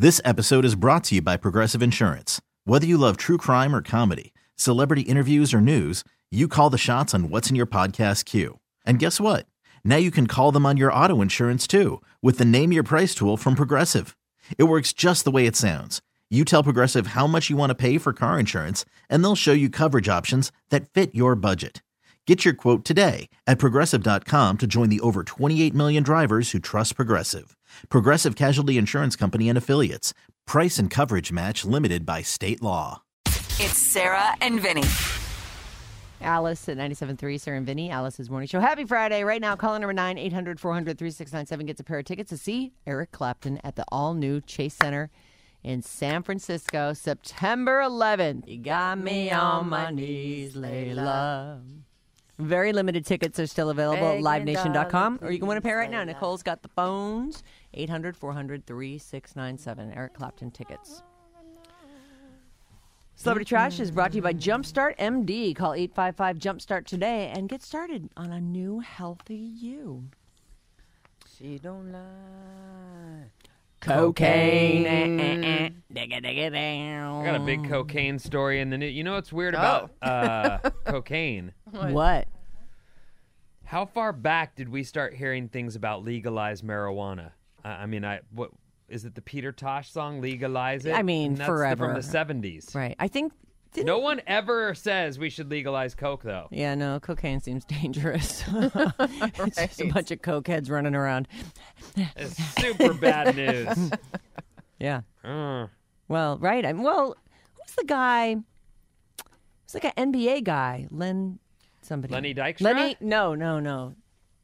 This episode is brought to you by Progressive Insurance. Whether you love true crime or comedy, celebrity interviews or news, you call the shots on what's in your podcast queue. And guess what? Now you can call them on your auto insurance too with the Name Your Price tool from Progressive. It works just the way it sounds. You tell Progressive how much you want to pay for car insurance, and they'll show you coverage options that fit your budget. Get your quote today at Progressive.com to join the over 28 million drivers who trust Progressive. Progressive Casualty Insurance Company and Affiliates. Price and coverage match limited by state law. It's Sarah and Vinny. Alice at 97.3, Sarah and Vinny, Alice's Morning Show. Happy Friday. Right now, caller number 9-800-400-3697 gets a pair of tickets to see Eric Clapton at the all-new Chase Center in San Francisco, September 11th. You got me on my knees, Layla. Very limited tickets are still available at livenation.com, or you can win a pair right now. Nicole's got the phones, 800-400-3697. Eric Clapton tickets. Celebrity Trash is brought to you by Jumpstart MD. Call 855-JUMPSTART today and get started on a new healthy you. She don't lie. Cocaine. I got a big cocaine story in the news. You know what's weird about cocaine? What? How far back did we start hearing things about legalized marijuana? What is it? The Peter Tosh song, "Legalize It"? I mean, that's forever. from the 70s. Right. I think... No one ever says we should legalize coke, though. Yeah, no, cocaine seems dangerous. It's just a bunch of cokeheads running around. It's super bad news. Yeah. Well, right. Who's the guy? Who's like an NBA guy? Lenny Dykstra? No.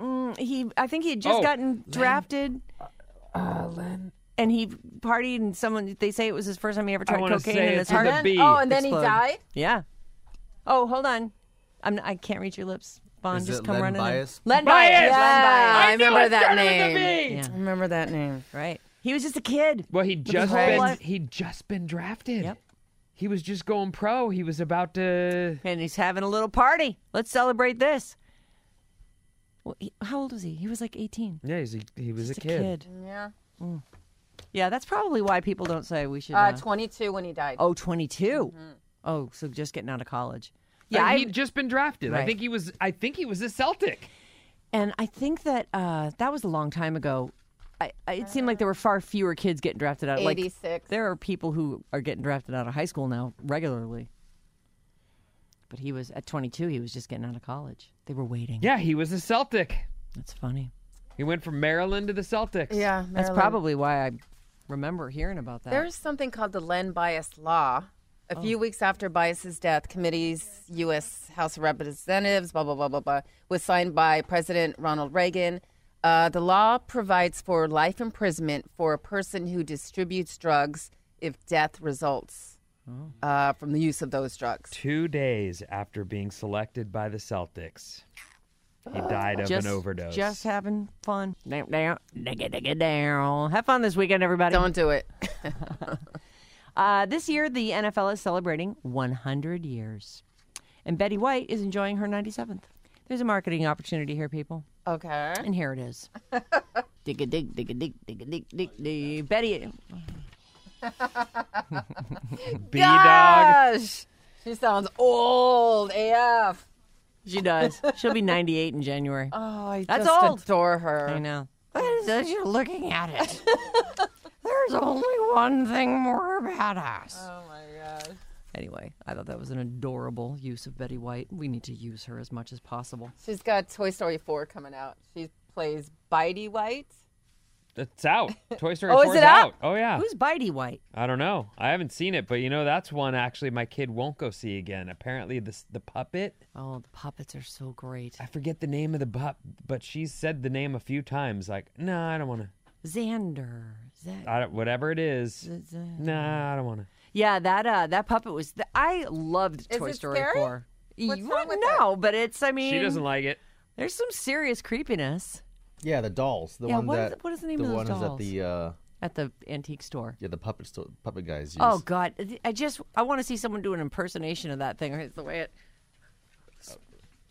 I think he had just gotten drafted. Len. And he partied, and they say it was his first time he ever tried wanna cocaine, say and it's his heart. with a B. Oh, and then explode. he died? Yeah. Oh, hold on. I can't reach your lips. Bond, Is just it come Len running Bias? in. Len Bias! Bias. Yeah, I knew remember it that started with a name. B. Yeah. I remember that name. Right. He was just a kid. Well, he'd his whole life. just been drafted. Yep. He was just going pro. He was about to... And he's having a little party. Let's celebrate this. Well, how old was he? He was like 18. Yeah, he was Just a kid. Yeah. Yeah, that's probably why people don't say we should. 22 when he died. Oh, 22. Oh, so just getting out of college. Yeah, Yeah, he'd just been drafted. Right. I think he was a Celtic. And I think that that was a long time ago. It seemed like there were far fewer kids getting drafted out. 86. Like, there are people who are getting drafted out of high school now regularly. But he was, at 22, he was just getting out of college. They were waiting. Yeah, he was a Celtic. That's funny. He went from Maryland to the Celtics. Yeah, That's Maryland. probably why I remember hearing about that. There's something called the Len Bias Law. A few weeks after Bias's death, committees, U.S. House of Representatives, blah, blah, blah, blah, blah, was signed by President Ronald Reagan. The law provides for life imprisonment for a person who distributes drugs if death results from the use of those drugs. 2 days after being selected by the Celtics, he died of an overdose. Just having fun. Down. Have fun this weekend, everybody. Don't do it. This year, the NFL is celebrating 100 years. And Betty White is enjoying her 97th. There's a marketing opportunity here, people. Okay. And here it is. Dig-a-dig, dig-a-dig, dig-a-dig, dig-dig. Betty. B-Dog. Gosh! She sounds old AF. She does. She'll be 98 in January. Oh, I That's just old. adore her. I know. What is it you're looking at it? There's only one thing more badass. Oh, my God. Anyway, I thought that was an adorable use of Betty White. We need to use her as much as possible. She's got Toy Story 4 coming out. She plays Bitey White. It's out. Toy Story Oh, 4 is it out? Oh, yeah. Who's Bitey White? I don't know. I haven't seen it, but that's one actually my kid won't go see again. Apparently the puppet. Oh, the puppets are so great. I forget the name of the pup, but she's said the name a few times. Like, no, I don't want to. Xander. Whatever it is. Nah, I don't want to. Yeah, that puppet was. I loved Is Toy it Story scary? 4. What's You wrong with wouldn't know, but it's. I mean, She doesn't like it. There's some serious creepiness Yeah, the dolls. The Yeah, one what is the name of those ones dolls? at the at the antique store. yeah the puppet guys use. Oh God, I want to see someone do an impersonation of that thing. It's the way it just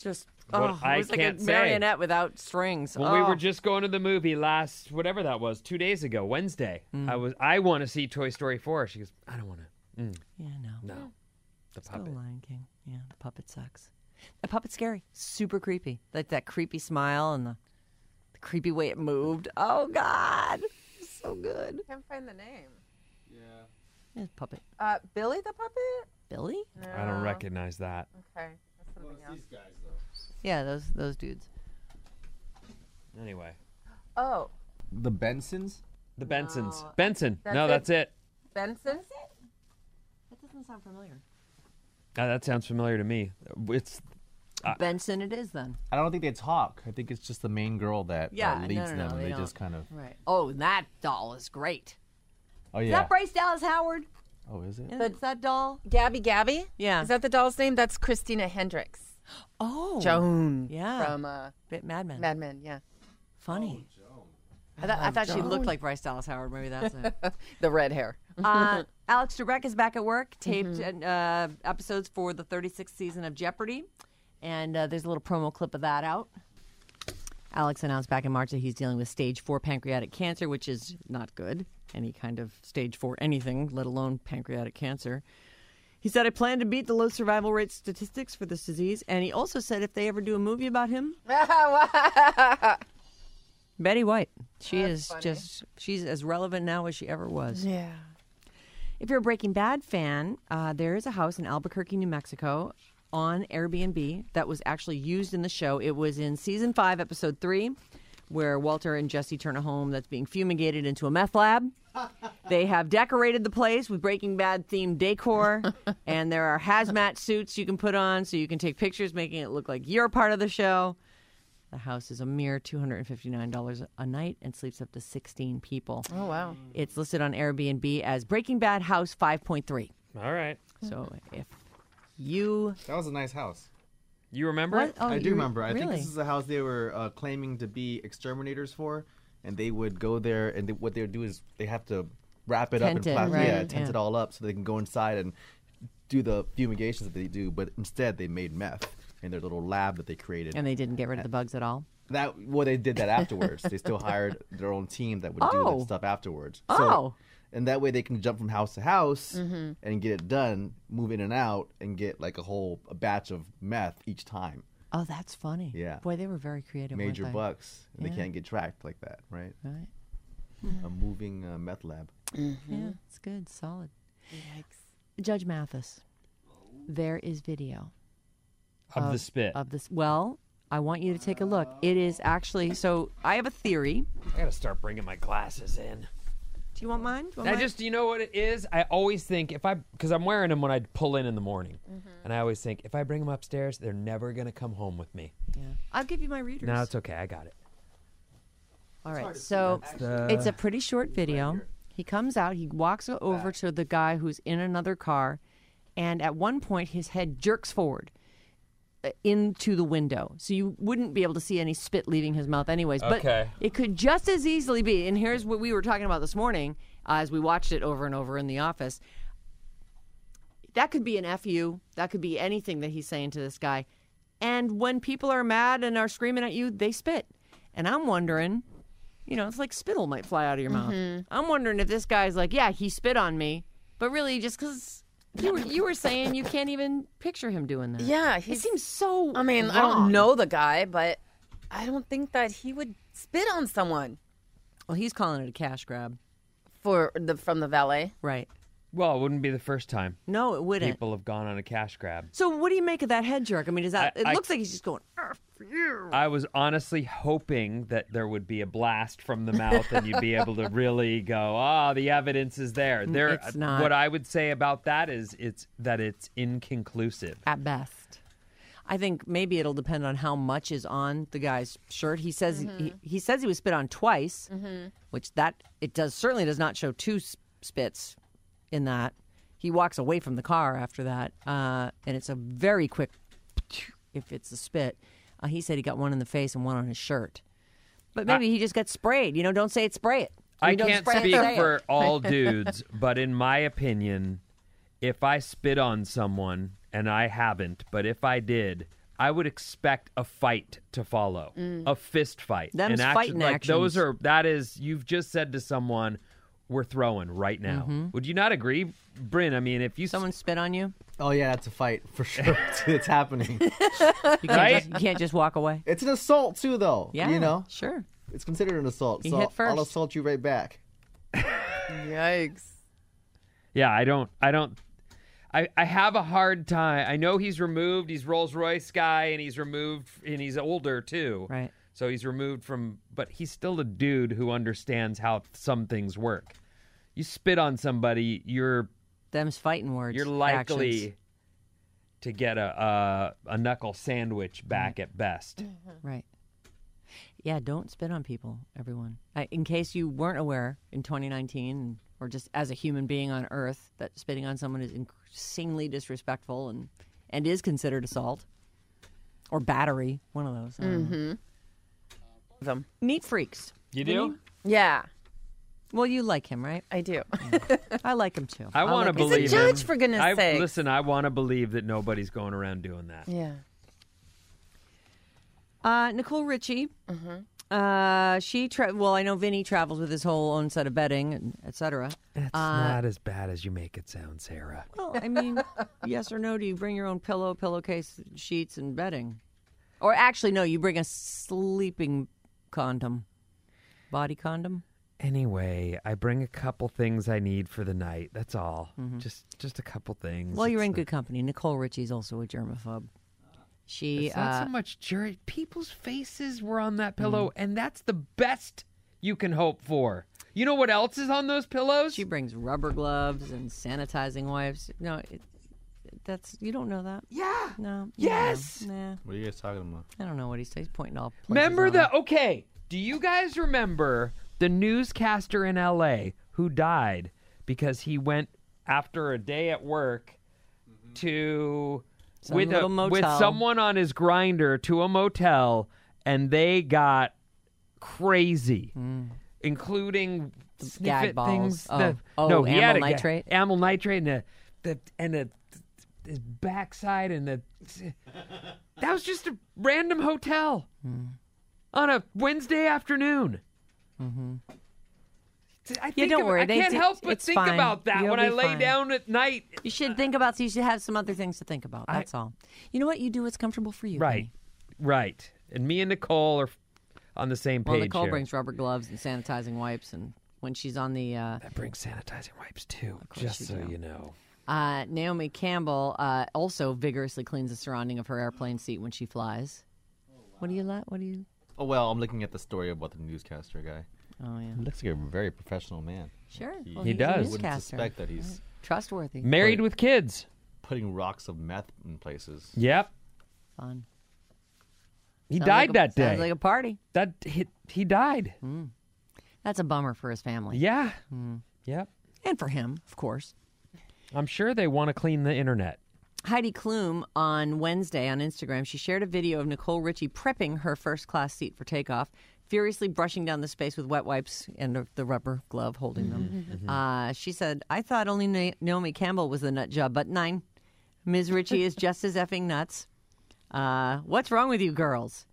Oh, I it was like can't a say. marionette without strings. When we were just going to the movie last, whatever that was, 2 days ago, Wednesday, I want to see Toy Story 4. She goes, I don't want to. Yeah, no. No. The Still puppet. Lion King. Yeah, the puppet sucks. The puppet's scary. Super creepy. Like that creepy smile and the creepy way it moved. Oh, God. So good. Can't find the name. Yeah, puppet. Billy the puppet? Billy? No. I don't recognize that. Okay, that's something else. Yeah, those dudes. Anyway. Oh, The Bensons? The Bensons. No. Benson. That's No, it? that's it. Benson? That doesn't sound familiar. That sounds familiar to me. It's Benson it is then. I don't think they talk. I think it's just the main girl that Yeah, leads no, them. And they they don't. just kind of. Right. Oh, that doll is great. Oh, Is yeah. that Bryce Dallas Howard? Oh, is it? Is that doll? Gabby? Yeah. Is that the doll's name? That's Christina Hendricks. Oh. Joan. Yeah. From Bit Mad Men. Mad Men, yeah. Funny. I thought she looked like Bryce Dallas Howard. Maybe that's it. The red hair. Alex Trebek is back at work, taped episodes for the 36th season of Jeopardy! And there's a little promo clip of that out. Alex announced back in March that he's dealing with stage 4 pancreatic cancer, which is not good. Any kind of stage 4 anything, let alone pancreatic cancer. He said, I plan to beat the low survival rate statistics for this disease. And he also said if they ever do a movie about him, Betty White. She is funny. she's as relevant now as she ever was. Yeah. If you're a Breaking Bad fan, there is a house in Albuquerque, New Mexico on Airbnb that was actually used in the show. It was in season 5, episode 3, where Walter and Jesse turn a home that's being fumigated into a meth lab. They have decorated the place with Breaking Bad themed decor, and there are hazmat suits you can put on so you can take pictures, making it look like you're part of the show. The house is a mere $259 a night and sleeps up to 16 people. Oh, wow. It's listed on Airbnb as Breaking Bad House 5.3. all right. So if you... That was a nice house. You remember What? it? Oh, I do you- remember. I think really? this is the house they were claiming to be exterminators for, and they would go there, and what they would do is they have to wrap it Tent up it, in plastic, right, tent yeah. it all up, so they can go inside and do the fumigations that they do. But instead, they made meth in their little lab that they created. And they didn't get rid of the bugs at all? They did that afterwards. They still hired their own team that would do Oh. that stuff afterwards. Oh. So, and that way they can jump from house to house and get it done, move in and out, and get like a batch of meth each time. Oh, that's funny. Yeah. Boy, they were very creative. Major weren't they? bucks. And Yeah. they can't get tracked like that, right? Right. A moving meth lab. Yeah, it's good. Solid. Yikes. Judge Mathis, there is video Of the spit. of this. Well, I want you to take a look. It is actually, so I have a theory. I gotta start bringing my glasses in. Do you want mine? Do you want I mine? just, you know what it is? I always think because I'm wearing them when I pull in the morning, and I always think if I bring them upstairs, they're never gonna come home with me. Yeah. I'll give you my readers. No, it's okay. I got it. All right, so it's a pretty short video. He comes out, he walks over to the guy who's in another car, and at one point his head jerks forward into the window. So you wouldn't be able to see any spit leaving his mouth anyways. But Okay. it could just as easily be, and here's what we were talking about this morning as we watched it over and over in the office. That could be an FU. That could be anything that he's saying to this guy. And when people are mad and are screaming at you, they spit. And I'm wondering, you know, it's like spittle might fly out of your mouth. I'm wondering if this guy's like, yeah, he spit on me, but really just because you were saying you can't even picture him doing that. Yeah, It he's. seems so I mean, I wrong. don't know the guy, but I don't think that he would spit on someone Well, he's calling it a cash grab. from the valet. Right. Well, it wouldn't be the first time No, it wouldn't. people have gone on a cash grab. So what do you make of that head jerk? I mean, is that? It I- looks like he's just going. "Arf, you." I was honestly hoping that there would be a blast from the mouth and you'd be able to really go, the evidence is there. It's not. What I would say about that is it's inconclusive. At best. I think maybe it'll depend on how much is on the guy's shirt. He says he says he was spit on twice, which certainly does not show two spits in that. He walks away from the car after that, and it's a very quick. If it's a spit, he said he got one in the face and one on his shirt, but maybe he just got sprayed. You know, don't say it, spray it. I Don't can't spray it, speak say it. for all dudes, but in my opinion, if I spit on someone, and I haven't, but if I did, I would expect a fight to follow, a fist fight. Them's fighting like those actions. that is, you've just said to someone, we're throwing right now. Would you not agree, Bryn? I mean, if you Someone spit on you, Oh yeah, that's a fight for sure. It's happening. you Right? you can't just walk away. It's an assault too, though. Yeah, You know, sure. it's considered an assault. You so hit first. I'll assault you right back. Yikes. Yeah, I have a hard time. I know he's removed. He's Rolls Royce guy, and he's removed, and he's older too. Right. So he's removed from, but he's still a dude who understands how some things work. You spit on somebody, you're Them's fighting words. likely actions. to get a knuckle sandwich back at best. Right. Yeah, don't spit on people, everyone. In case you weren't aware, in 2019, or just as a human being on Earth, that spitting on someone is insanely disrespectful and is considered assault or battery. One of those. I don't know. Them. Neat freaks. You do? Yeah, Well, you like him, right? I do. I like him too. I want to like him. believe He's a judge, him. for goodness sakes. Listen, I want to believe that nobody's going around doing that. Yeah. Nicole Richie. She well, I know Vinny travels with his whole own set of bedding, and et cetera. It's not as bad as you make it sound, Sarah. Well, I mean, yes or no? Do you bring your own pillow, pillowcase, sheets, and bedding? Or actually, no, you bring a sleeping condom, body condom. Anyway, I bring a couple things I need for the night. That's all. Just a couple things. Well, you're It's in good company. Nicole Richie's also a germaphobe. She It's not so much jury. People's faces were on that pillow, and that's the best you can hope for. You know what else is on those pillows? she brings rubber gloves and sanitizing wipes. No, that's you don't know that. Yeah. No. you don't Yes. know. Nah, What are you guys talking about? I don't know what he's saying. He's pointing all. places Remember on the her. okay? Do you guys remember the newscaster in L.A. who died because he went after a day at work to Some with little with motel. someone on his grinder to a motel, and they got crazy, including sniffet balls. things. Oh. no, he had amyl nitrate? amyl nitrate, and his backside, and that was just a random hotel on a Wednesday afternoon. I think don't worry. I can't help but It's think fine. about that You'll when be I lay fine. down at night. You should think about. You should have some other things to think about. That's all. You know what? You do what's comfortable for you. Right, Vinny. right. And me and Nicole are on the same page Well, Nicole here. brings rubber gloves and sanitizing wipes, and when she's on the I bring sanitizing wipes too, course just you so do. you know. Naomi Campbell also vigorously cleans the surrounding of her airplane seat when she flies. What do you let? What do you? Oh well, I'm looking at the story about the newscaster guy. Oh yeah, He looks like a very professional man. sure. Well, He he's does. A Wouldn't newscaster. suspect that he's Trustworthy. Married Right. with kids. putting rocks of meth in places. Yep. Fun. He Sounds died like that day. Sounds like a party. That he died. That's a bummer for his family. Yeah. Yep. And for him, of course. I'm sure they want to clean the internet. Heidi Klum on Wednesday on Instagram, she shared a video of Nicole Richie prepping her first class seat for takeoff, furiously brushing down the space with wet wipes and the rubber glove holding them. She said, I thought only Naomi Campbell was the nut job, but nine. Ms. Richie is just as effing nuts. What's wrong with you girls?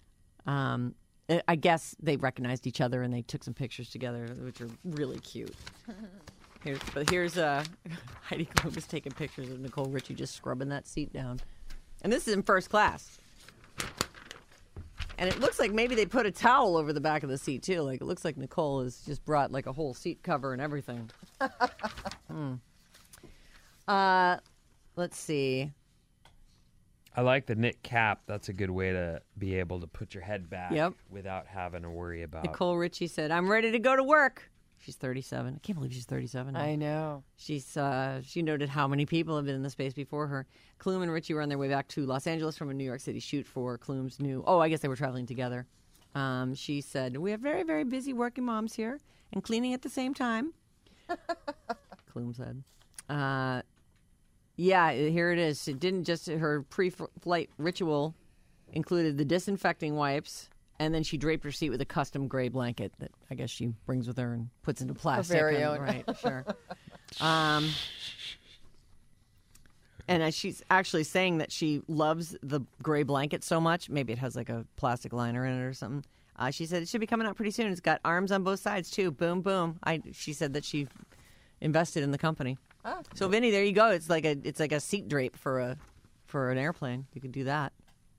I guess they recognized each other and they took some pictures together, which are really cute. Here's Heidi Klum is taking pictures of Nicole Richie just scrubbing that seat down. And this is in first class. And it looks like maybe they put a towel over the back of the seat, too. Like, it looks like Nicole has just brought, like, a whole seat cover and everything. Let's see. I like the knit cap. That's a good way to be able to put your head back Yep. without having to worry about. Nicole Richie said, I'm ready to go to work. She's 37. I can't believe she's 37. I know. She noted how many people have been in the space before her. Klum and Richie were on their way back to Los Angeles from a New York City shoot for Klum's new. Oh, I guess they were traveling together. She said, "We have very, very busy working moms here and cleaning at the same time." Klum said, "Yeah, here it is. It didn't just her pre-flight ritual included the disinfecting wipes." And then she draped her seat with a custom gray blanket that I guess she brings with her and puts into plastic. very and- own. Right, sure. And she's actually saying that she loves the gray blanket so much. Maybe it has like a plastic liner in it or something. She said it should be coming out pretty soon. It's got arms on both sides, too. Boom, boom. She said that she invested in the company. Oh. So, Vinny, there you go. It's like a seat drape for an airplane. You could do that.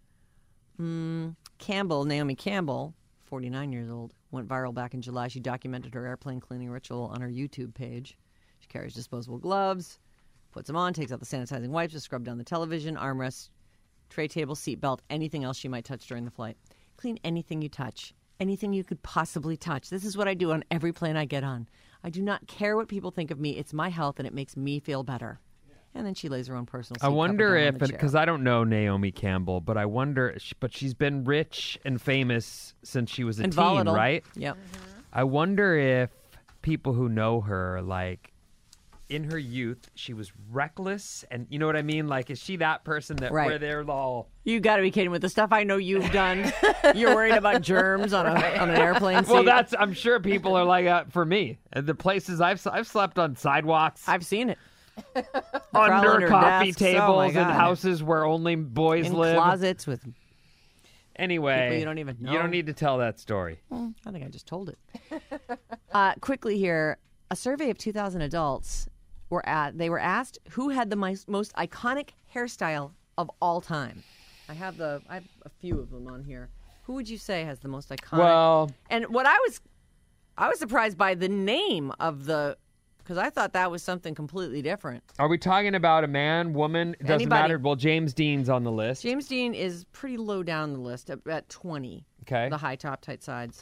Naomi Campbell, 49 years old, went viral back in July. She documented her airplane cleaning ritual on her YouTube page. She carries disposable gloves, puts them on, takes out the sanitizing wipes to scrub down the television, armrest, tray table, seat belt, anything else she might touch during the flight. Clean anything you touch, anything you could possibly touch. This is what I do on every plane I get on. I do not care what people think of me. It's my health, and it makes me feel better. And then she lays her own personal seat I wonder cover down if, on the chair. because I don't know Naomi Campbell, but I wonder, but she's been rich and famous since she was a And teen, volatile. right? Yep. I wonder if people who know her, like, in her youth, she was reckless, and you know what I mean? Like, is she that person that Right. where they're all... You got to be kidding with the stuff I know you've done. You're worried about germs on an airplane seat. Well, I'm sure people are like that for me. And the places I've slept on sidewalks, I've seen it. under under coffee desks. Oh, my tables, in God. houses where only boys In live. closets with. Anyway, People you don't even You know. don't need to tell that story. I think I just told it. Quickly here, a survey of 2,000 adults were asked who had the most iconic hairstyle of all time. I have a few of them on here. Who would you say has the most iconic? Well, And what I was surprised by the name of because I thought that was something completely different. are we talking about a man, woman? It doesn't Anybody. matter. Well, James Dean's on the list. James Dean is pretty low down the list at 20. Okay. The high top, tight sides.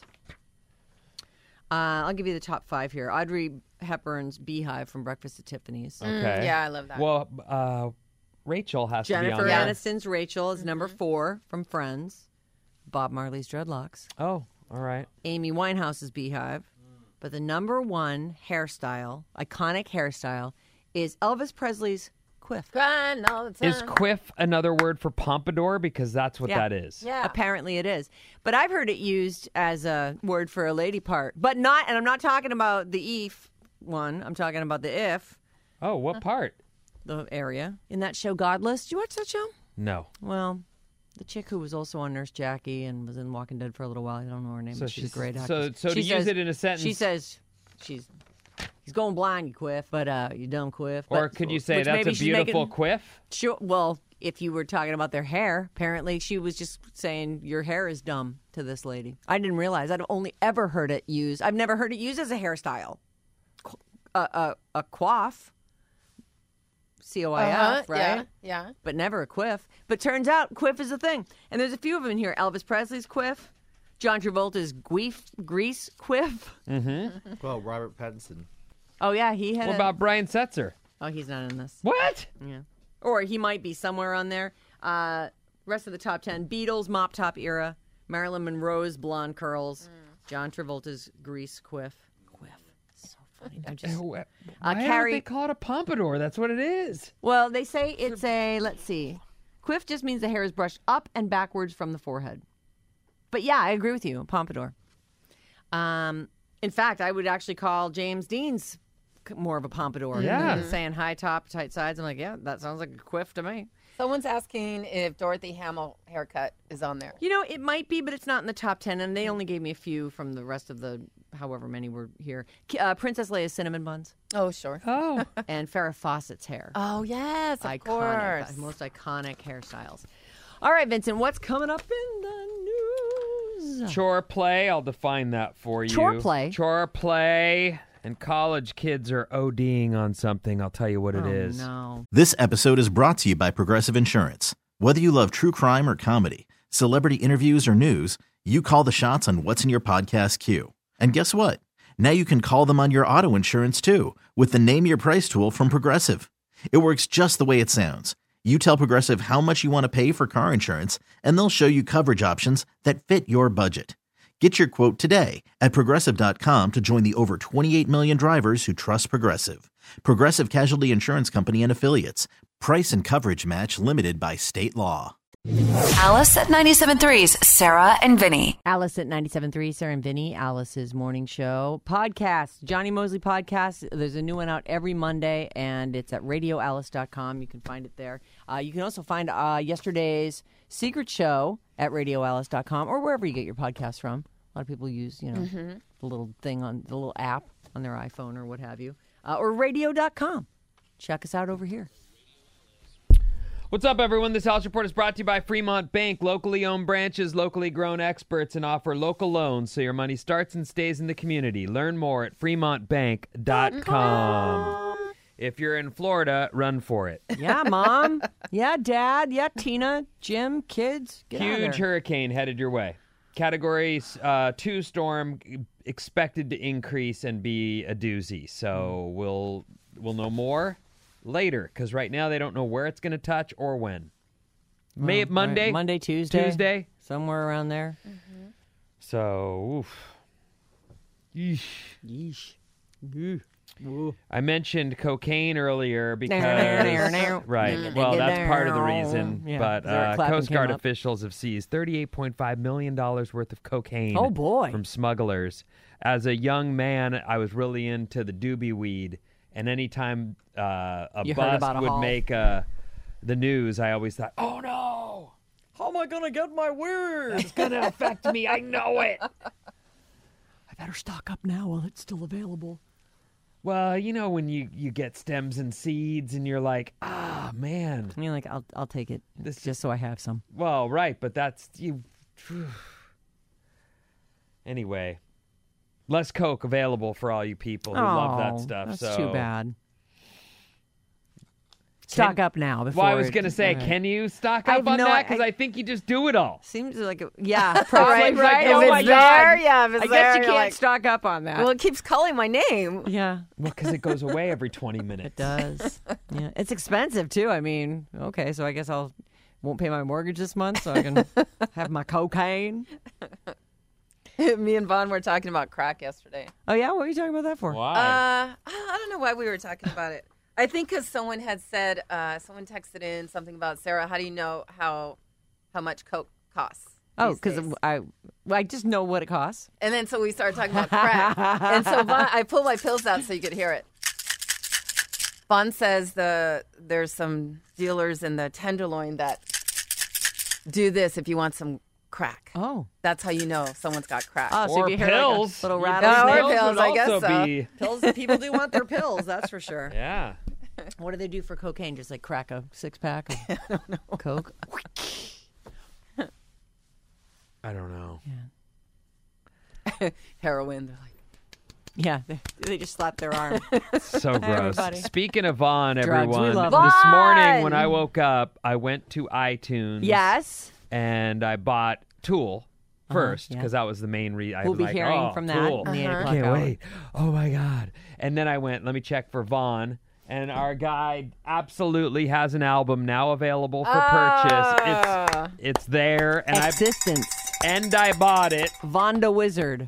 I'll give you the top 5 here. Audrey Hepburn's Beehive from Breakfast at Tiffany's. Okay. Yeah, I love that. Well, Rachel has to be Jennifer on there. Aniston's Rachel is number 4 from Friends. Bob Marley's Dreadlocks. Oh, all right. Amy Winehouse's Beehive. But the number 1 hairstyle, iconic hairstyle, is Elvis Presley's quiff. Crying all the time. Is quiff another word for pompadour? Because that's what Yeah. that is. Yeah. Apparently it is. But I've heard it used as a word for a lady part. But not, and I'm not talking about the if one. I'm talking about the if, Oh, what part? the area. In that show, Godless. Did you watch that show? No. Well, the chick who was also on Nurse Jackie and was in Walking Dead for a little while. I don't know her name, So but she's a she's- great so- actress. so to She use says- it in a sentence- She says, he's going blind, you quiff, but you dumb quiff. Or But- could you say which that's maybe a she's beautiful making- quiff? Sure. Well, if you were talking about their hair, apparently she was just saying your hair is dumb to this lady. I didn't realize. I'd only ever heard it used. I've never heard it used as a hairstyle. A coif, C-O-I-F, right? Yeah, yeah. But never a quiff. But turns out quiff is a thing, and there's a few of them in here. Elvis Presley's quiff, John Travolta's grease quiff. Well, Robert Pattinson. Oh yeah, he had. What about Brian Setzer? Oh, he's not in this. What? Yeah. Or he might be somewhere on there. Rest of the top 10. Beatles, mop top era. Marilyn Monroe's blonde curls. John Travolta's grease quiff. Quiff. So funny. I'm just... Why Carrie- don't they call it a pompadour? That's what it is. Well, they say it's let's see. Quiff just means the hair is brushed up and backwards from the forehead. But yeah, I agree with you. Pompadour. In fact, I would actually call James Dean's more of a pompadour. Yeah. Than saying high top, tight sides. I'm like, yeah, that sounds like a quiff to me. Someone's asking if Dorothy Hamill haircut is on there. You know, it might be, but it's not in the top 10, and they only gave me a few from the rest of the however many were here. Princess Leia's cinnamon buns Oh, sure. Oh. and Farrah Fawcett's hair. Oh, yes, of Iconic, course. most iconic hairstyles. All right, Vincent, what's coming up in the news? Chore play, I'll define that for you. Chore play? Chore play. And college kids are ODing on something. I'll tell you what it is. No. This episode is brought to you by Progressive Insurance. Whether you love true crime or comedy, celebrity interviews or news, you call the shots on what's in your podcast queue. And guess what? Now you can call them on your auto insurance too with the Name Your Price tool from Progressive. It works just the way it sounds. You tell Progressive how much you want to pay for car insurance, and they'll show you coverage options that fit your budget. Get your quote today at Progressive.com to join the over 28 million drivers who trust Progressive. Progressive Casualty Insurance Company and Affiliates. Price and coverage match limited by state law. Alice at 97.3's Sarah and Vinny. Alice at 97.3, Sarah and Vinny, Alice's morning show. Podcast, Johnny Mosley Podcast. There's a new one out every Monday, and it's at radioalice.com. You can find it there. You can also find yesterday's Secret Show at radioalice.com or wherever you get your podcasts from. A lot of people use, the little thing on the little app on their iPhone or what have you. Or radio.com. Check us out over here. What's up, everyone? This House Report is brought to you by Fremont Bank. Locally owned branches, locally grown experts, and offer local loans so your money starts and stays in the community. Learn more at fremontbank.com. If you're in Florida, run for it. Yeah, Mom. Yeah, Dad. Yeah, Tina, Jim, kids. Get out of Huge there. hurricane headed your way. Category 2 storm expected to increase and be a doozy. So we'll know more later, because right now they don't know where it's going to touch or when. Monday? Right. Monday, Tuesday. Tuesday? Somewhere around there. So, oof. Yeesh. Yeesh. I mentioned cocaine earlier because... Right. Mm. Well, that's part of the reason. Yeah, But Eric Clapton Coast Guard came up. officials have seized $38.5 million worth of cocaine Oh, boy. from smugglers. As a young man, I was really into the doobie weed. And anytime a You heard bust about a would haul. make the news, I always thought, oh, no. How am I going to get my weird? It's going to affect me. I know it. I better stock up now while it's still available. Well, when you get stems and seeds and you're like, man. I mean, like, I'll take it This just so I have some. Well, right, but that's you. Anyway, less Coke available for all you people who love that stuff. That's so too bad. Stock up now. Before Well, I was going to say, can you stock I up have on no- that? Because I think you just do it all. Seems like, yeah. Right, Probably right. oh If my it's there, God. yeah, if it's I guess there, you you're can't like- stock up on that. Well, it keeps calling my name. yeah, Well, because it goes away every 20 minutes. it does. Yeah, it's expensive too. I mean, okay, so I guess won't pay my mortgage this month, so I can have my cocaine. Me and Vaughn were talking about crack yesterday. Oh yeah, what were you talking about that for? Why? I don't know why we were talking about it. I think because someone had said, someone texted in something about, Sarah, how do you know how much Coke costs? Oh, these because days?" I just know what it costs. And then so we started talking about crack. And so Vaughn, I pulled my pills out so you could hear it. Vaughn says there's some dealers in the Tenderloin that do this if you want some crack. Oh, That's how you know someone's got crack. oh, so Or if you hear pills. like a little No, rattlesnake. or pills, I would guess also so. be- Pills, people do want their pills. That's for sure. Yeah. What do they do for cocaine? Just like crack a 6-pack of Coke? I don't know. Heroin. They're like, Yeah, they just slap their arm. So gross. everybody. Speaking of Vaughn, Drugs, we everyone, love them. this morning Vaughn! when I woke up, I went to iTunes. Yes. And I bought Tool first yeah. because that was the main reason. We'll be hearing from that Tool. in the 8 o'clock Can't hour. wait. Oh my God. And then I went, let me check for Vaughn. And our guy absolutely has an album now available for purchase. It's there. And Existence. I bought it. Vonda Wizard.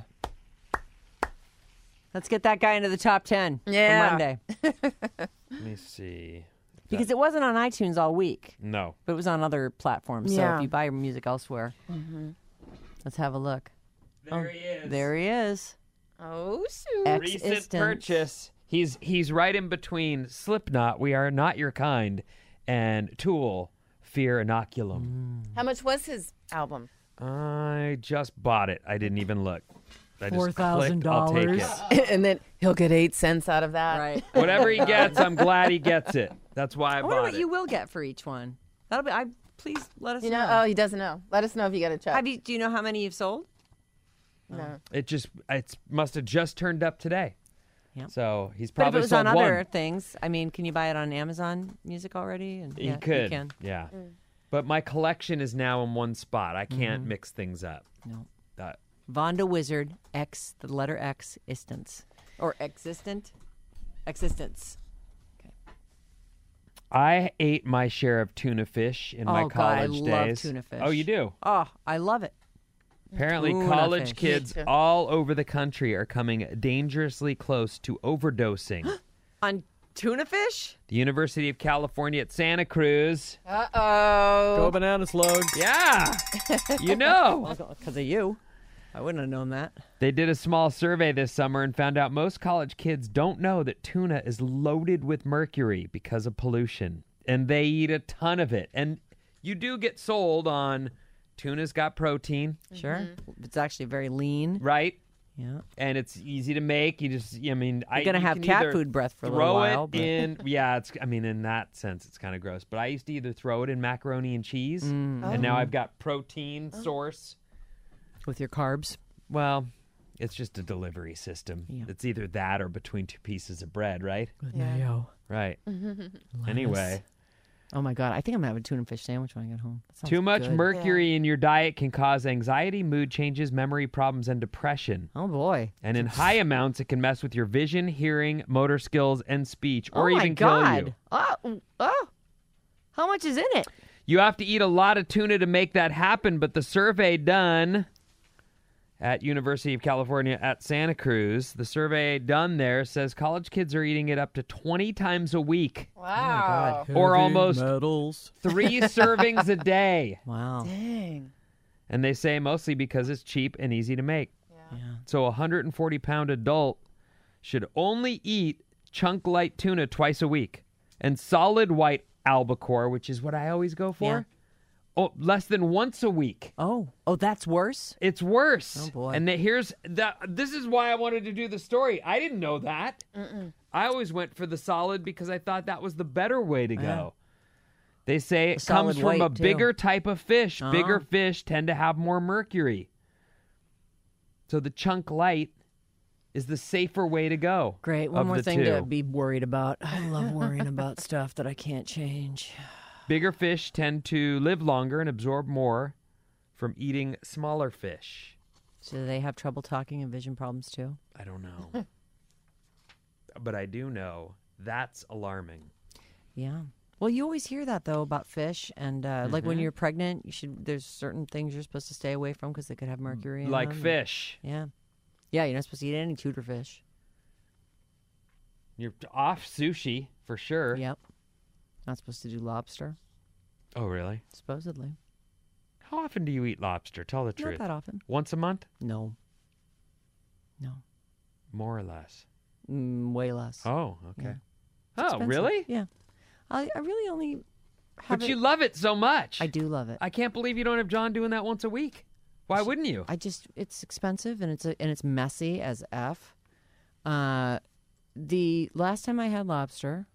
Let's get that guy into the top 10 Yeah. for Monday. Let me see. Because it wasn't on iTunes all week, No. but it was on other platforms. So Yeah. if you buy your music elsewhere, let's have a look. There he is. There he is. oh, shoot. Recent Existence. purchase. He's right in between Slipknot, We Are Not Your Kind, and Tool, Fear Inoculum. How much was his album? I just bought it. I didn't even look. I just $4,000. clicked, I'll take it. And then he'll get 8 cents out of that. Right. Whatever he gets, I'm glad he gets it. That's why I I wonder bought what it. you will get for each one. That'll be. Please let us You know. know? Oh, he doesn't know. Let us know if you get a check. Do you know how many you've sold? No. It must have just turned up today. Yep. So he's But if probably it was sold on one. other things, I mean, can you buy it on Amazon Music already? And, You yeah, could. You can. Yeah. But my collection is now in one spot. I can't Mm-hmm. mix things up. No. That Vonda Wizard, X, the letter X, Istance. Or Existent? Existence. I ate my share of tuna fish in my Oh, God, I college love days. tuna fish. Oh, you do? Oh, I love it. Apparently, Tuna college fish. kids Me too. all over the country are coming dangerously close to overdosing. On Tuna fish? The University of California at Santa Cruz. Uh-oh. banana slug. Yeah. You know. Because of you. I wouldn't have known that. They did a small survey this summer and found out most college kids don't know that tuna is loaded with mercury because of pollution. And they eat a ton of it. And you do get sold on tuna's got protein, Sure. It's actually very lean. right? Yeah. And it's easy to make. You just, I mean, You're going to have cat food breath for a little throw while. it but- in. Yeah, it's. I mean, in that sense, it's kind of gross. But I used to either throw it in macaroni and cheese, and now I've got protein source. With your carbs. Well, it's just a delivery system. Yeah. It's either that or between two pieces of bread, right? With Yeah. mayo. Right. Anyway, Oh, my God. I think I'm going to have a tuna fish sandwich when I get home. That sounds too much good. mercury in your diet can cause anxiety, mood changes, memory problems, and depression. Oh, boy. And in high amounts, it can mess with your vision, hearing, motor skills, and speech, or oh, even my kill God. you. Oh. How much is in it? You have to eat a lot of tuna to make that happen, but the survey done at University of California at Santa Cruz, the survey done there says college kids are eating it up to 20 times a week, Wow. or almost metals. 3 servings a day. Wow. Dang. And they say mostly because it's cheap and easy to make. Yeah. So a 140-pound adult should only eat chunk light tuna twice a week, and solid white albacore, which is what I always go for, less than once a week. Oh, that's worse? It's worse. Oh, boy. And this is why I wanted to do the story. I didn't know that. I always went for the solid because I thought that was the better way to go. They say it comes solid from a white, too. bigger type of fish. Oh. Bigger fish tend to have more mercury. So the chunk light is the safer way to go. Great. One of more the thing two. to be worried about. I love worrying about stuff that I can't change. Bigger fish tend to live longer and absorb more from eating smaller fish. So do they have trouble talking and vision problems too? I don't know. But I do know that's alarming. Yeah. Well, you always hear that though about fish, and like when you're pregnant, there's certain things you're supposed to stay away from because they could have mercury in Like them. fish. Yeah. Yeah, you're not supposed to eat any tuna fish. You're off sushi for sure. Yep. Not supposed to do lobster, Oh, really? supposedly. How often do you eat lobster? Tell the Not truth. that often. Once a month? No. No. More or less. Way less. Oh, okay. Yeah. Oh, Expensive. really? Yeah. I really only have But it. you love it so much. I do love it. I can't believe you don't have John doing that once a week. Why wouldn't you? It's expensive and it's messy as F. The last time I had lobster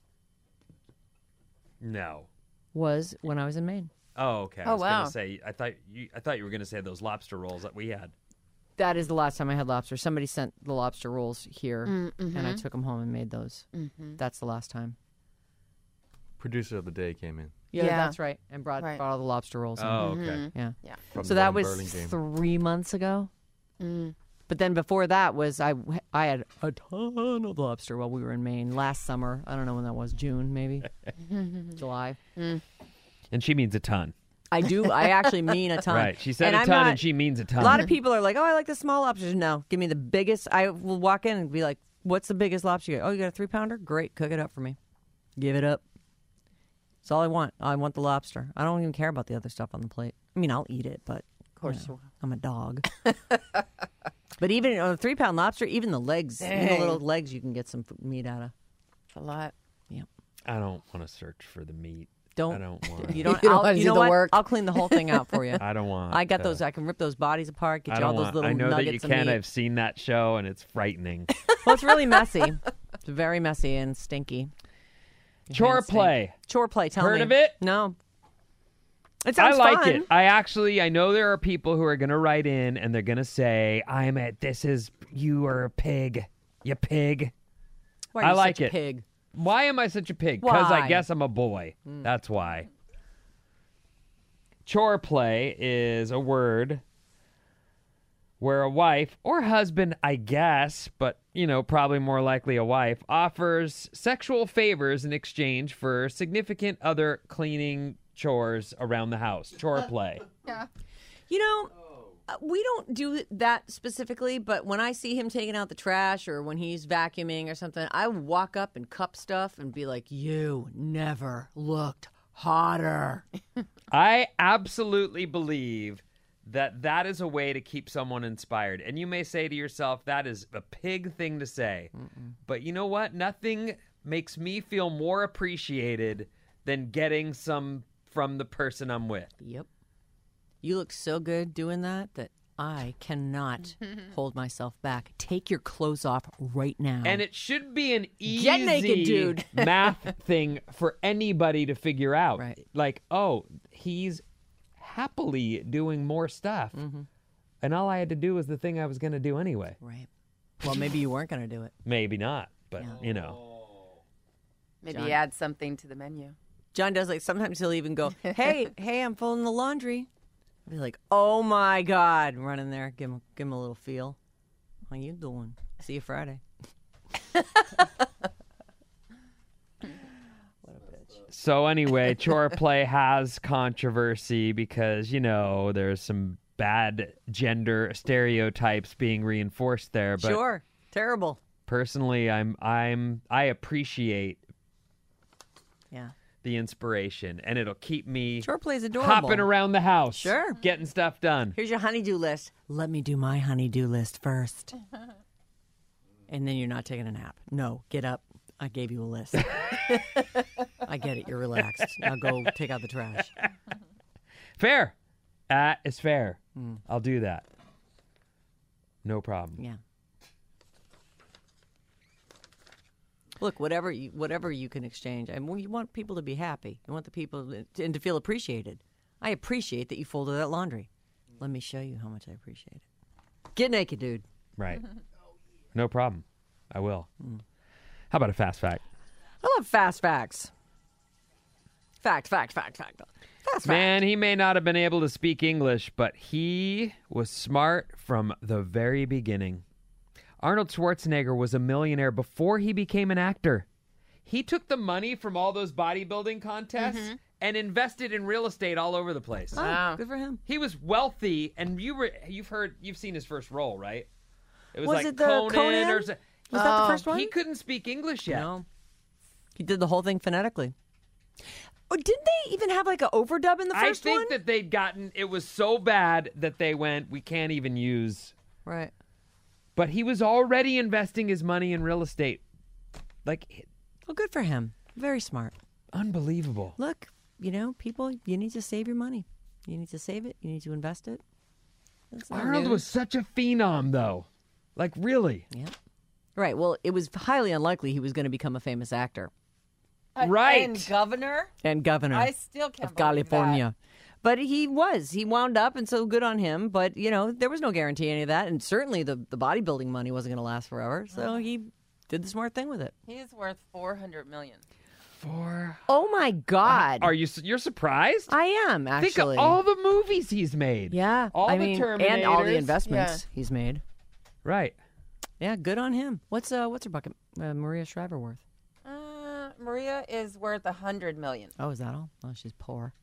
No. was when I was in Maine. Oh, okay. I Oh, was wow. gonna say I thought you were gonna say those lobster rolls that we had. That is the last time I had lobster. Somebody sent the lobster rolls here, and I took them home and made those. That's the last time. Producer of the day came in. Yeah, Yeah. that's right. And brought Right. all the lobster rolls. in. Oh, okay. Yeah. From So the that Von was Burling game. 3 months ago. But then before that was I had a ton of lobster while we were in Maine last summer. I don't know when that was. June maybe, July. And she means a ton. I do. I actually mean a ton. Right. She said And a I'm ton not- and she means a ton. A lot of people are like, "Oh, I like the small lobsters." No, give me the biggest. I will walk in and be like, "What's the biggest lobster you got?" "Oh, you got a 3-pounder? Great, cook it up for me. Give it up." That's all I want. I want the lobster. I don't even care about the other stuff on the plate. I mean, I'll eat it, but of course you will. I'm a dog. But even a 3-pound lobster, even the legs, even the Dang. little legs, you can get some meat out of. It's a lot. Yep. I don't want to search for the meat. Don't I don't want. you don't? You don't I'll- wanna you do know the what? work. I'll clean the whole thing out for you. I don't want. I got those. I can rip those bodies apart. Get I you all don't those want. little I know nuggets that you of can. meat. I've seen that show and it's frightening. Well, it's really messy. It's very messy and stinky. Your Chore hands stink. play. Chore play. Tell Heard me. of it? No. It I sounds like fun. it. I know there are people who are going to write in and they're going to say, you are a pig. You pig. Why are you I like such a it. pig? Why am I such a pig? Because I Why? guess I'm a boy. That's why. Chore play is a word where a wife or husband, I guess, but, probably more likely a wife, offers sexual favors in exchange for significant other cleaning chores around the house. Chore play. You know, We don't do that specifically, but when I see him taking out the trash or when he's vacuuming or something, I walk up and cup stuff and be like, "You never looked hotter." I absolutely believe that is a way to keep someone inspired. And you may say to yourself, that is a pig thing to say. But you know what? Nothing makes me feel more appreciated than getting some from the person I'm with. Yep. You look so good doing that I cannot hold myself back. Take your clothes off right now. And it should be an easy Get naked, dude. math thing for anybody to figure out. Right. Like, oh, he's happily doing more stuff. And all I had to do was the thing I was going to do anyway. Right. Well, maybe you weren't going to do it. Maybe not, but, you know. Maybe add something to the menu. John does, like, sometimes he'll even go, hey, I'm folding the laundry. I'll be like, oh, my God. Run in there, give him a little feel. How you doing? See you Friday. So anyway, chore play has controversy because, you know, there's some bad gender stereotypes being reinforced there. But Sure. Terrible. personally, I appreciate Yeah. the inspiration, and it'll keep me Chore play's adorable. hopping around the house, Sure. getting stuff done. Here's your honeydew list. Let me do my honeydew list first. And then you're not taking a nap. No, get up. I gave you a list. I get it. You're relaxed. Now go take out the trash. Fair. That is fair. I'll do that. No problem. Yeah. Look, whatever you can exchange. I mean, you want people to be happy. You want the people to feel appreciated. I appreciate that you folded that laundry. Let me show you how much I appreciate it. Get naked, dude. Right. No problem. I will. How about a fast fact? I love fast facts. Fact. Fast fact. Man, he may not have been able to speak English, but he was smart from the very beginning. Arnold Schwarzenegger was a millionaire before he became an actor. He took the money from all those bodybuilding contests and invested in real estate all over the place. Oh, good for him. He was wealthy, and you've seen his first role, right? It was Was like it the Conan or Was something. that the first one? He couldn't speak English yet. No. He did the whole thing phonetically. Oh, didn't they even have like an overdub in the first one? I think that they'd gotten, it was so bad that they went, we can't even use. Right. But he was already investing his money in real estate. Like, Well, good for him. Very smart. unbelievable. Look, people, you need to save your money. You need to save it. You need to invest it. That's not Arnold news. was such a phenom, though. Like, really. Yeah. Right. Well, it was highly unlikely he was going to become a famous actor Right. And governor? and governor I still can't of believe California. But he was. He wound up, and so good on him. But, there was no guarantee any of that. And certainly the bodybuilding money wasn't going to last forever. So he did the smart thing with it. He is worth $400 million. Oh, my God. You're surprised? I am, actually. Think of all the movies he's made. Yeah. All I the mean, Terminators. and all the investments he's made. Right. Yeah, good on him. What's her bucket? Maria Shriver worth? Maria is worth $100 million. Oh, is that all? Oh, she's poor.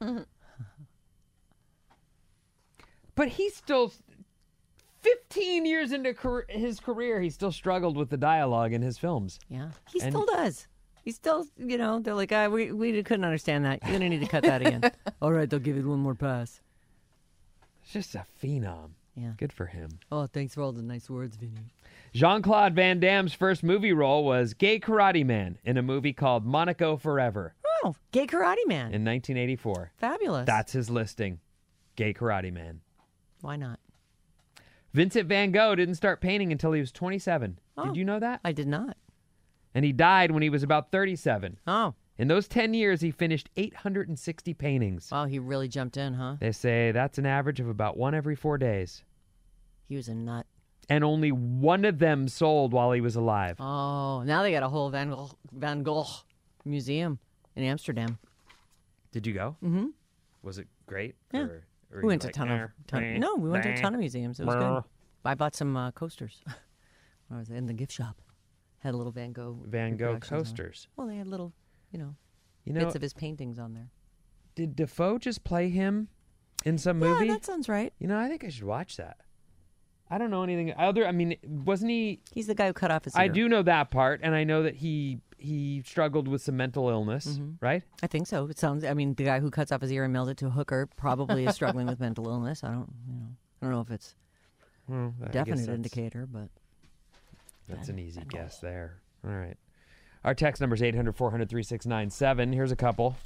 But he's still 15 years into his career, he still struggled with the dialogue in his films. Yeah, he And- still does. He still, they're like, we couldn't understand that. You're gonna need to cut that again. All right, they'll give it one more pass. It's just a phenom. Yeah. Good for him. Oh, thanks for all the nice words, Vinny. Jean-Claude Van Damme's first movie role was Gay Karate Man in a movie called Monaco Forever Oh, Gay Karate Man. in 1984. Fabulous. That's his listing. Gay Karate Man. Why not? Vincent van Gogh didn't start painting until he was 27. Oh. Did you know that? I did not. And he died when he was about 37. Oh, In those 10 years, he finished 860 paintings. wow, he really jumped in, huh? They say that's an average of about one every 4 days. He was a nut. And only one of them sold while he was alive. Oh, now they got a whole Van Gogh museum in Amsterdam. Did you go? Mm-hmm. Was it great? Yeah. Or We you went to like, No, we went to a ton of museums. It was good. I bought some coasters. I was in the gift shop. Had a little Van Gogh. Van Gogh reproductions on it. coasters. Well, they had little, You know, bits of his paintings on there. did Defoe just play him? in some movie? Yeah, that sounds right. You know, I think I should watch that. I don't know anything other. I mean, wasn't he? He's the guy who cut off his ear. I do know that part, and I know that he struggled with some mental illness, right? I think so. It sounds. I mean, the guy who cuts off his ear and mails it to a hooker probably is struggling with mental illness. I don't know if it's Well, I a guess definite that's- indicator, but That's an easy guess there. All right. Our text number is 800-400-3697. Here's a couple.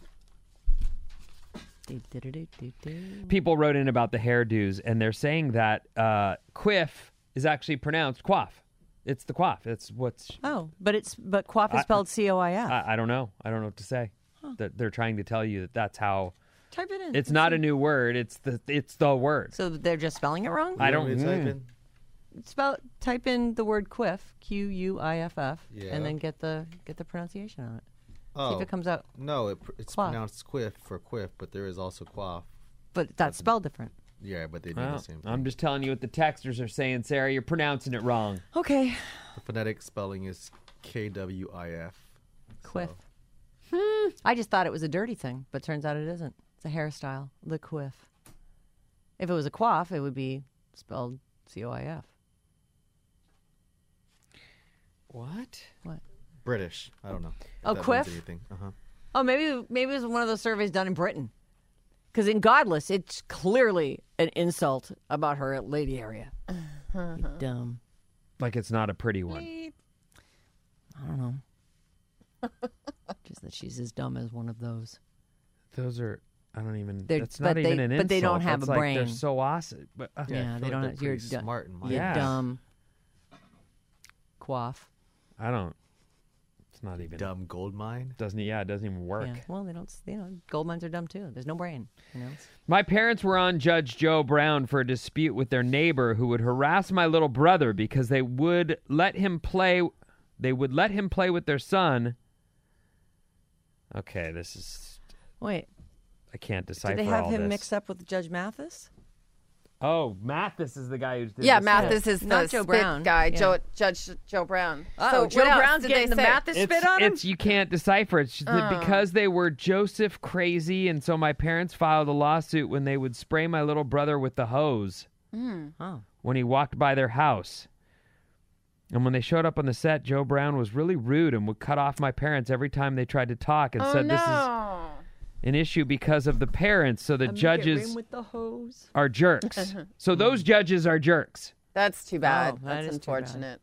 People wrote in about the hairdos, and they're saying that quiff is actually pronounced quaff. It's the quaff. It's what's... but quaff is spelled C-O-I-F. I don't know. I don't know what to say. They're trying to tell you that that's how... Type it in. It's not a new word. It's the word. So they're just spelling it wrong? I don't... Want me to type in? Type in the word quiff, Q-U-I-F-F, Yeah. and then get the pronunciation on it. See Oh, if it comes out. no, it's Quaff. pronounced quiff for quiff, but there is also quaff. But that's spelled different. Yeah, but they do the Well, same thing. I'm just telling you what the texters are saying, Sarah. You're pronouncing it wrong. Okay. The phonetic spelling is K-W-I-F. Quiff. So, I just thought it was a dirty thing, but turns out it isn't. It's a hairstyle. The quiff. If it was a quaff, it would be spelled C-O-I-F. What? What? British. I don't know. if Oh, that means quiff? anything. Uh-huh. Oh, maybe it was one of those surveys done in Britain. Because in Godless, it's clearly an insult about her lady area. You dumb. Like it's not a pretty one. I don't know. Just that she's as dumb as one of those. Those are... I don't even... They're- That's not but even they- an insult. but they don't have That's a like brain. They're so awesome. But, Yeah, I feel they like don't they're have... You're pretty smart in my You're Yeah. dumb. Quaff. I don't... It's not even... Dumb gold mine. It doesn't even work. Yeah. Well, they don't... gold mines are dumb, too. There's no brain, My parents were on Judge Joe Brown for a dispute with their neighbor who would harass my little brother because they would let him play with their son. Okay, this is... Wait, I can't decipher did they have all him this. mixed up with Judge Mathis? Oh, Mathis is the guy who did Yeah, this. Mathis is Not the Joe spit Brown. guy, Yeah. Judge Joe Brown. Oh, so Joe what else Brown's did getting they the say? Mathis spit on him? You can't decipher it. It's because they were Joseph crazy, and so my parents filed a lawsuit when they would spray my little brother with the hose Oh. when he walked by their house. And when they showed up on the set, Joe Brown was really rude and would cut off my parents every time they tried to talk and said this is an issue because of the parents, so the judges with the hose. are jerks. So those judges are jerks. That's too bad. Oh, that That's is too bad. unfortunate.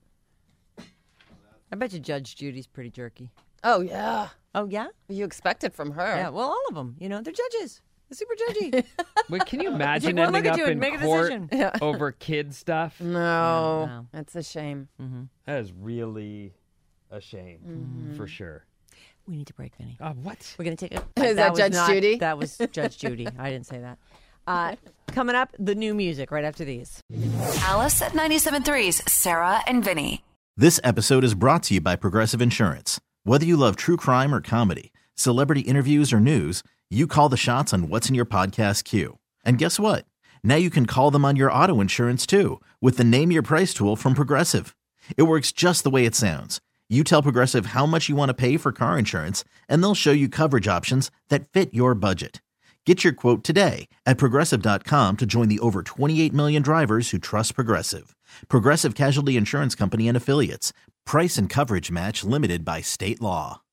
I bet you Judge Judy's pretty jerky. Oh, yeah. Oh, yeah? You expect it from her. Yeah, well, all of them. They're judges. They're super judgy. Wait, can you imagine one look ending at up you and in make a court decision. over kid stuff? No, No. that's a shame. That is really a shame, for sure. We need to break, Vinny. What? We're going to take a... Is that was Judge Judy? That was Judge Judy. I didn't say that. Coming up, the new music right after these. Alice at 97.3's Sarah and Vinny. This episode is brought to you by Progressive Insurance. Whether you love true crime or comedy, celebrity interviews or news, you call the shots on what's in your podcast queue. And guess what? Now you can call them on your auto insurance too with the Name Your Price tool from Progressive. It works just the way it sounds. You tell Progressive how much you want to pay for car insurance, and they'll show you coverage options that fit your budget. Get your quote today at Progressive.com to join the over 28 million drivers who trust Progressive. Progressive Casualty Insurance Company and Affiliates. Price and coverage match limited by state law.